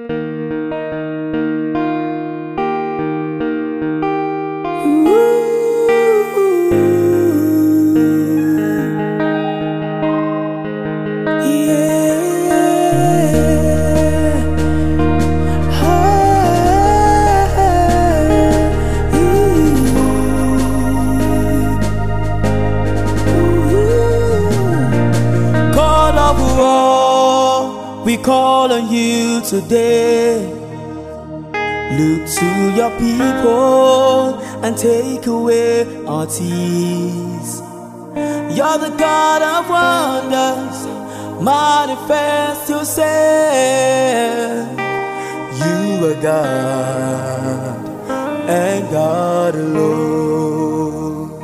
We call on you today. Look to your people and take away our tears. You're the God of wonders, manifest yourself. You are God and God alone.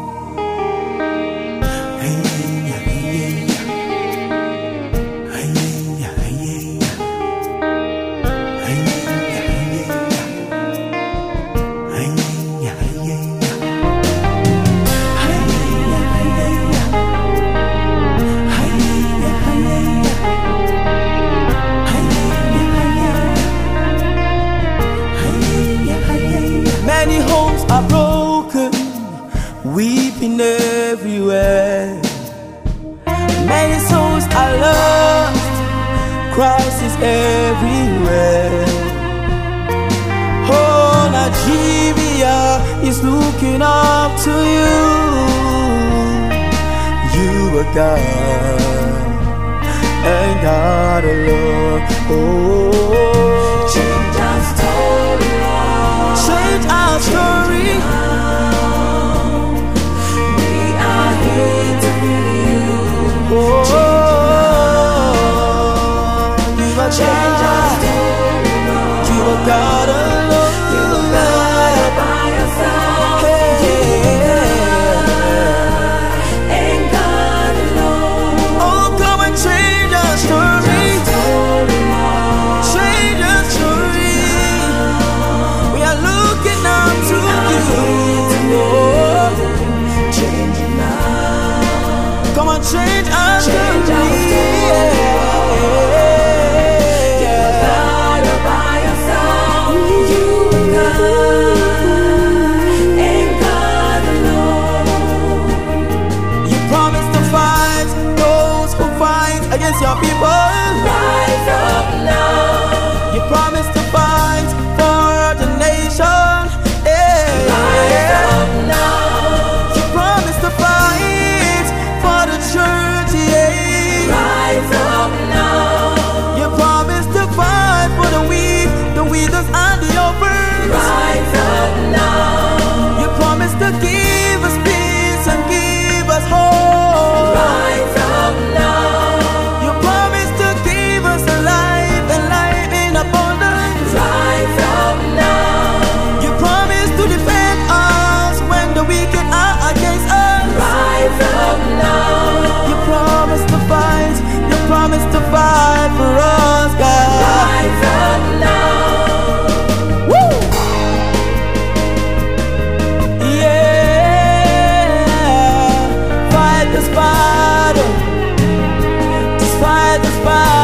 Many homes are broken, weeping everywhere. Many souls are lost, crisis everywhere. Oh, Nigeria is looking up to you. You are God and God alone. Oh, change our story, Lord. Change our story. We are here to bring you. Oh, you are Change our story, Lord. You are God alone. You are God by yourself. And God alone. Oh, come and change our story. Change our story. We are looking up to you. Change it now. Come on, change our Change story. our story. You are God by yourself. You are God and God alone. You promised to fight those who fight against your people. Rise up now. You promised to fight for the nation. Rise up now. You promised to fight for the church. Rise up now. You promised to fight for the weak, the widows and the orphans. Rise up now. You promised to give us peace and give us hope. Rise up now. You promised to give us a life and life in abundance. Rise up now. You promised to defend us when the wicked are against us. Rise up now. You promised to fight. You promised to fight for us, God. Rise up now. Woo! Yeah, fight this battle. Just fight this battle.